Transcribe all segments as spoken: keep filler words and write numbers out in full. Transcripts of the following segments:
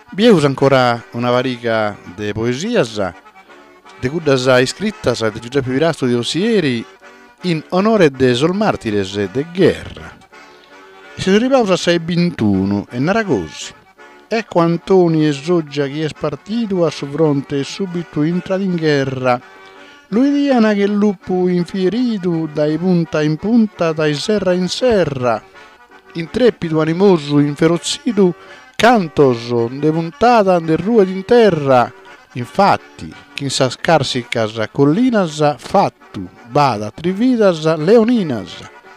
Vi usa ancora una varica de poesias, de cuddas iscrittas de Giuseppe Virasto di Ossieri in onore de sol martires de guerra. E si ripausa sei ventuno e narra così. Ecco Antoni e Soggia chi è partito a su fronte e subito entrato in guerra. Lui diana che il lupo infierito dai punta in punta, dai serra in serra. Intrepido, animoso, inferozzito, cantoso, de puntata, de rue in terra. Infatti, chi sa scarsi casa collinas, fattu, bada, trividas, leoninas.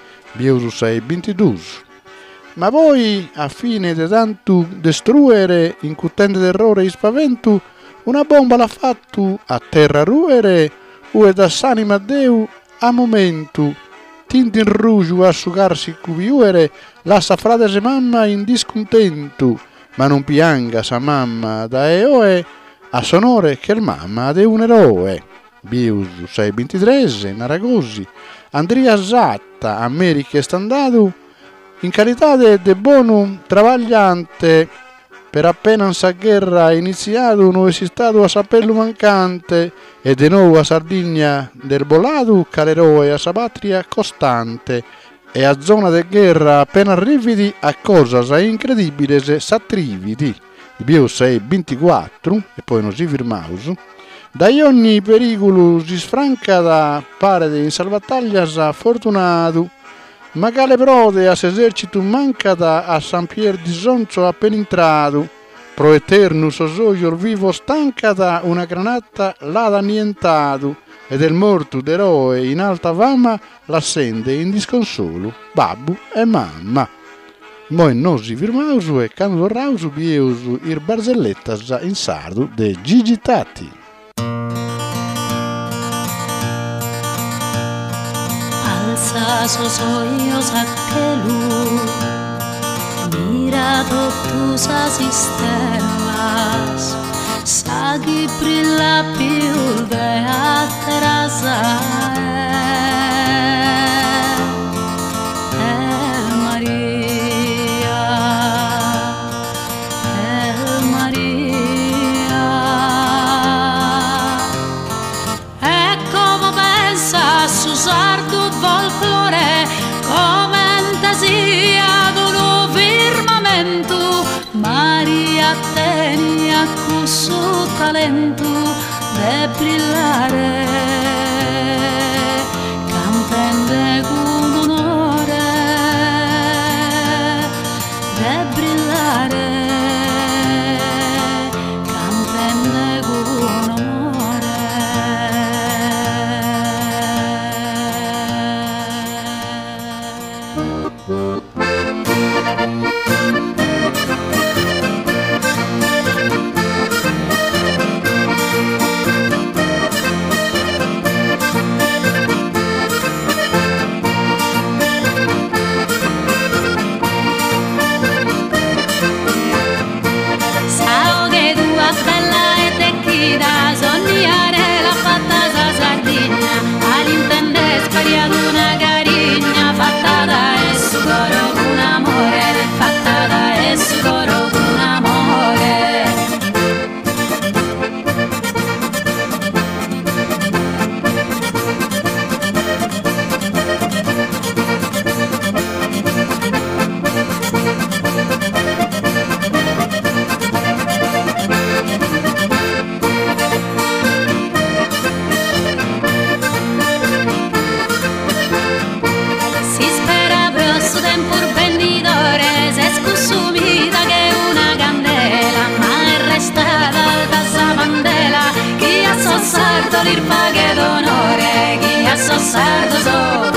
Biusus e ventidus. Ma poi, a fine de tanto destruere, incutente d'errore e spavento, una bomba l'ha fatto a terra ruere, ue da s'anima Deu a momento, tinti in rugiu a sugarsi cuviuere, la sa frate se mamma in discontento, ma non pianga sa mamma da eoe, a sonore che il mamma de un eroe. Biusu sei ventitré, Naragosi, Andrea Zatta, America è standato, in carità de, de bonum travagliante, per appena sa guerra iniziato non è stato a sapello mancante, e de nuovo a Sardegna del volato, caleroe a sa patria costante, e a zona de guerra appena arriviti a cosa incredibile se s'attriviti. Il bio sei ventiquattro, e poi non si firmaus, da ogni pericolo si sfranca da pare in salvataglias fortunato, ma cale prode a s'esercito mancata a San Pier di Sonzo appena entrato, pro eterno sosoio vivo stancata una granata l'ha annientato, e del morto d'eroe in alta fama l'assende in disconsolo babbu e mamma. Moi non si firmausu e cando torrausu bieusu ir barzellettas in sardo de Gigi Tatti. Alza sus ojos aquel luz, mira todas as estrelas, sabe brilhar più de atrasa. El Maria, El Maria, e come pensa su sardo folklore, come fantasia d'un firmamento, Maria tenia questo talento de brillare, cantando con onore, de brillare, cantando con onore. Sao che tua bella e tecchita, sognare la fatta sa Sardegna, all'intende spariato una carigna, fatta da esso coro con amore, fatta da esso coro con amore. Si spera grosso tempo il venditore, se sconsumita che una candela, ma è restata da sa mandela, chi ha so sardo l'irpa che d'onore, chi ha so sardo so.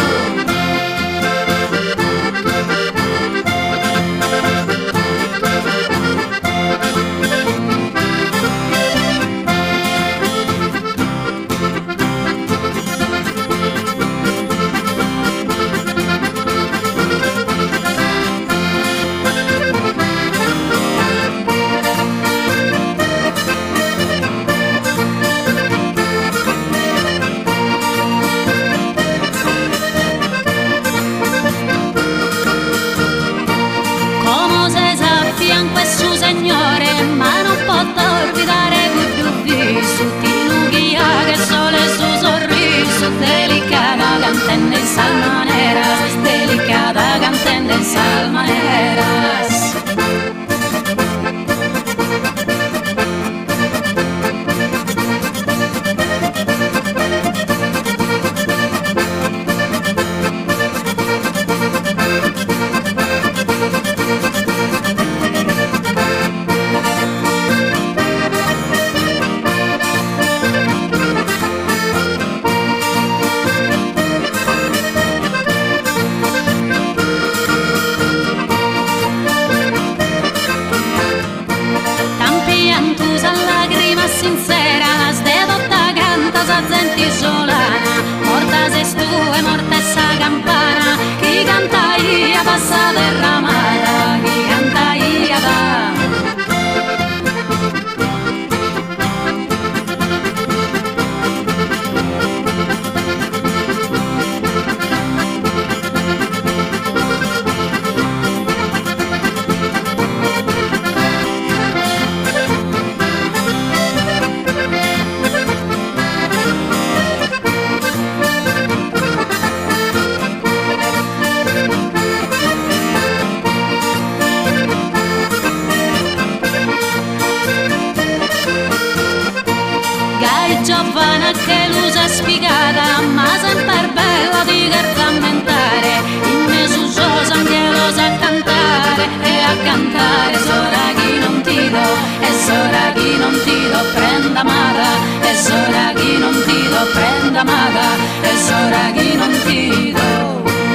cantare, sora chi non ti do, e sora chi non ti do, prenda amata, e sora chi non ti do, prenda amata, e sora chi non ti do.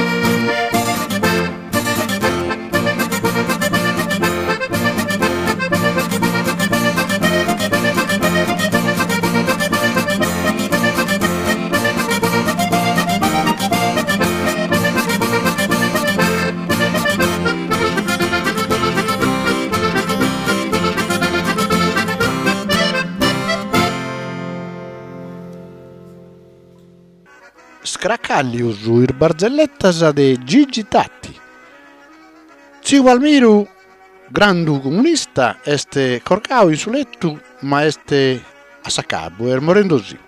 Scracallius ir barzellettas de Gigi Tatti. Zio Valmiru, grandu comunista, este corcao in sulettu, ma este a sacabo, er morendosi.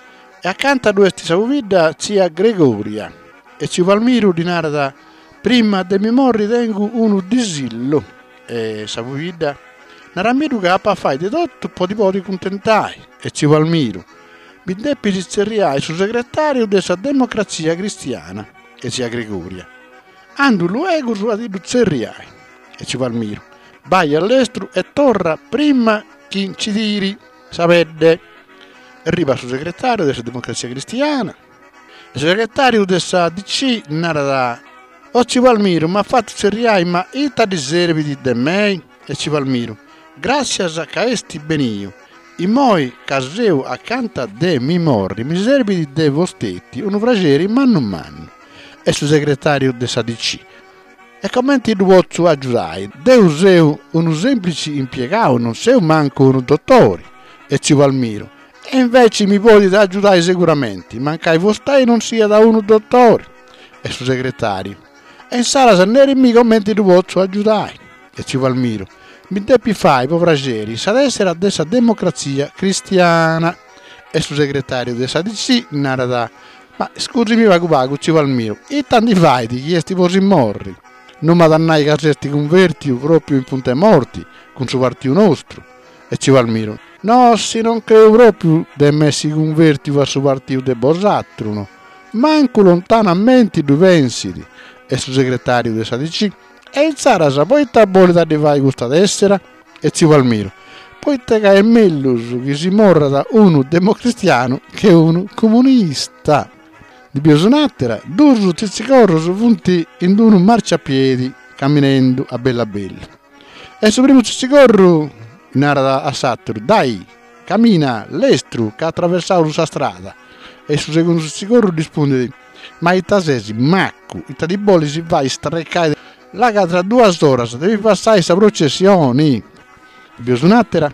E accanto a questi savuvidda zia Gregoria, e zio Valmiru di narda, prima de mi morri tengo uno disillo, e savuvidda, naramiru che appa fai di tutto, podi podi contentai, e zio Valmiru, mi deppi rizzerriai su segretario della democrazia cristiana, e zia Gregoria. Andu luego su adiduzzerriai, e ci Valmiro. Vai all'estero e torna prima chi ci diri, sapete. Arriva su segretario della democrazia cristiana, il segretario della D C narra, o ci Valmiro, ma fatto serriai, ma ita di serviti de me, e ci Valmiro. Grazie a caesti benio. I moi caseu accanto de mi morri, mi serviti de vostetti, un frageri manno manno. E su segretario della D C. E commenti due su aggiudai, Deus eu un semplice impiegato, non sei manco un dottore, e ci Valmiro. E invece mi potete aggiudare sicuramente, mancai vostai non sia da uno dottore, e su segretario. E in sala se ne mi commenti due su aggiudai, e ci Valmiro. Mi deppi fai, povrageri, sa essere a dessa democrazia cristiana, e su segretario della D C narra. Ma scusami vago vago, ci Valmiro, e tanti fai di chi esti posi morri? Non madannai che resti converti proprio in punte morti, con suo partito nostro. E ci Valmiro, no, se non credo proprio de messi converti a suo partito de Bosatruno, manco lontanamente due pensiti. E su segretario della D C, e in Sarasa, poi ta bolita di vai questa tessera? E ci Valmiro, poi te che è meglio che si morra da uno democristiano che uno comunista. Di Biosonattera, due su Tizzicorro su punti in un marciapiedi, camminando a bella bella. E su primo Tizzicorro, narra a Sattero, dai, cammina, l'estru, che ha attraversato la strada. E su secondo Tizzicorro risponde, ma i tasesi, macco, i tadiboli si vai streccare, là che tra due ore devi passare questa processione. Di Biosonattera,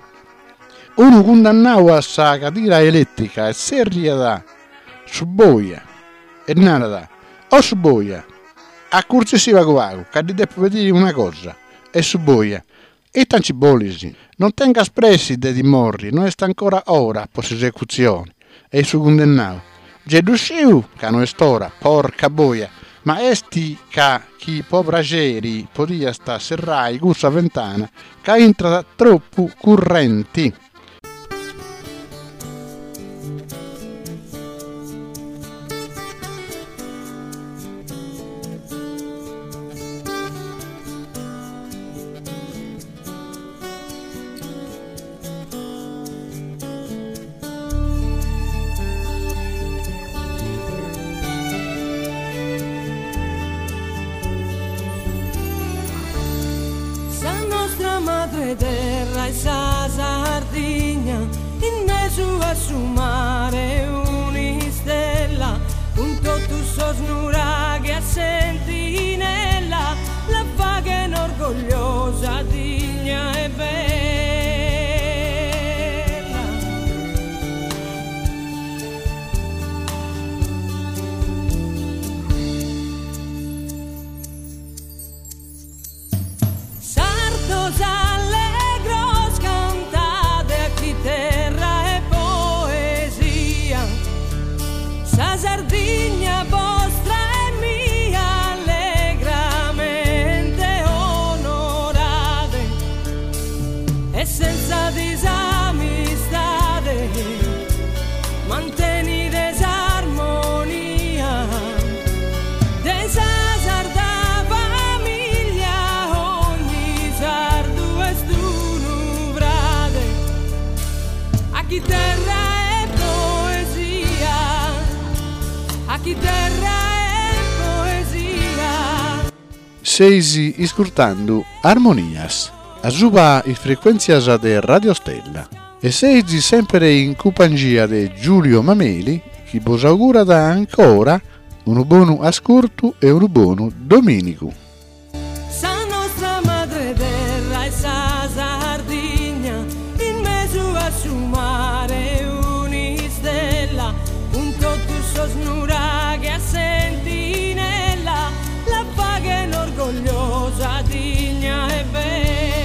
uno condannato a sa catira elettrica e seria da su boia. E nada, o su boia, a cortesia vago, che ti devo vedere una cosa, e su boia, e tanti bolisi, non tenga espressi de di morri, non è ancora ora per esecuzione, e su condannato, già dusciu, che non è ora, porca boia, ma esti che chi povrageri podia sta serrai gussa ventana, che entra troppo correnti. Madre terra e sa Sardegna, in mezzo a su mare un'istella, un tutto so snura che a sentinella, la vaga e orgogliosa, digna e bella. Allegro scantate a chi terra e poesia, sa Sardegna vostra e mia allegramente onorate e senza disamistade manteni desarmonia desa sarda famiglia ogni sa chi terra è poesia, a chi terra è poesia. Seisi iscurtando Armonias, a suba i frequenzias de Radio Stella. E seisi sempre in cupangia di Giulio Mameli, che vos augura da ancora un buon ascolto e un buon domenico. Sa nostra madre terra e sa Sardigna, in mezzo a su mare un'istella, un totto so snura che a sentinella, la paga è orgogliosa, digna e bella.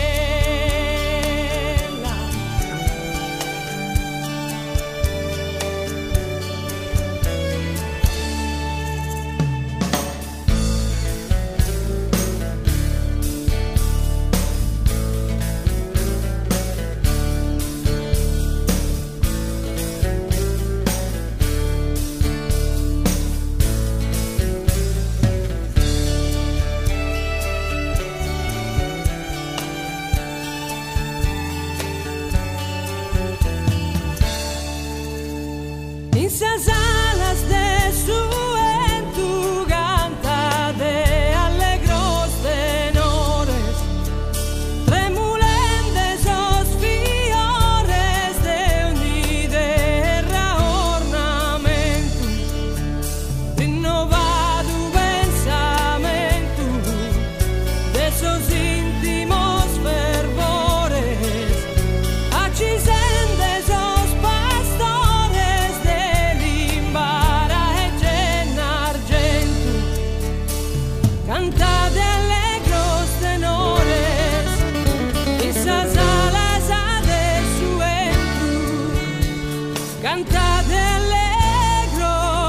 Esas alas de su ventu canta de alegros tenores, tremulentes esos fiores de ogni terra ornamento, rinnovado pensamento de esos íntimos fervores, accesende esos pastores de limbara e genna argento, cantate allegros tenores, esas alas de su ventu, cantate allegros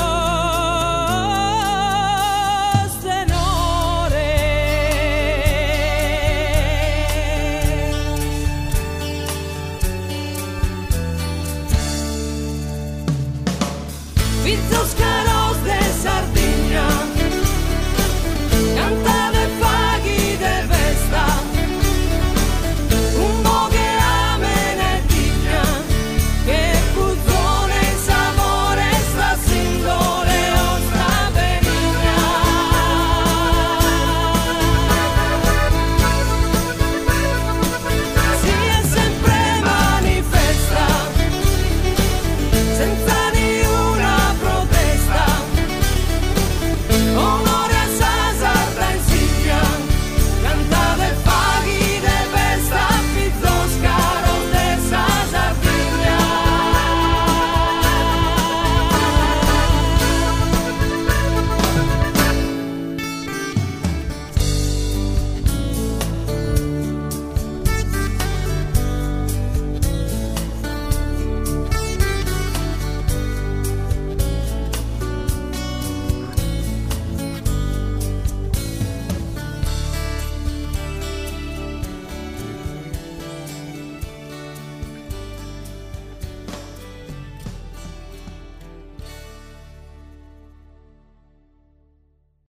tenores. Vitos